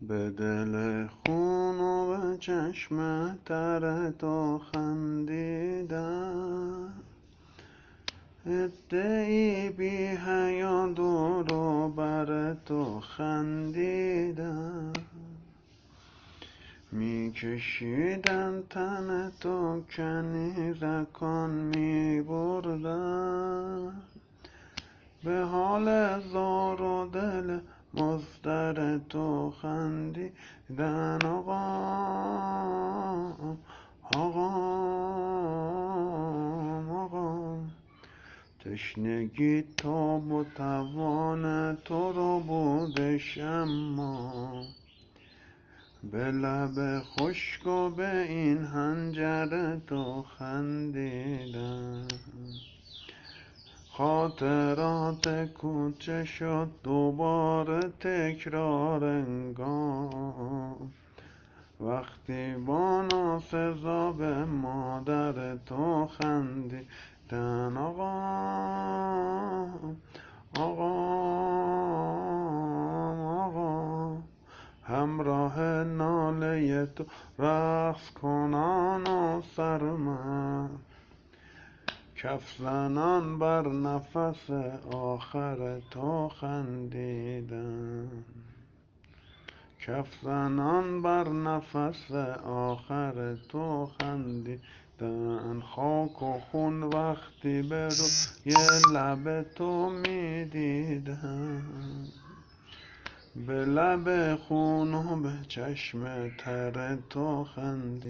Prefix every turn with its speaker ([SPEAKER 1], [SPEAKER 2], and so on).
[SPEAKER 1] به دل خون و به چشم تر تو خندیدم، عده‌ای بی حیا دور و بر تو خندیدم، میکشیدن تن تو کنیزکان میبردن، به حال زار و دل مضطر تو خندیدن. آقا آقا آقا، تشنگی تاب و توان تو رو بودش، اما به لب خشک و به این حنجر تو خندیدم. خاطرات کوچه شد دوباره تکرار انگام، وقتی با ناسزا به مادر تو خندیدن. آقا آقا آقا، همراه ناله تو رقص کنان و سرمست، کف زنان بر نفس آخر تو خندیدن، کف زنان بر نفس آخر تو خندیدن. خاک و خون وقتی به روی لب تو میدیدن، به لب خون و به چشم تر تو خندیدن.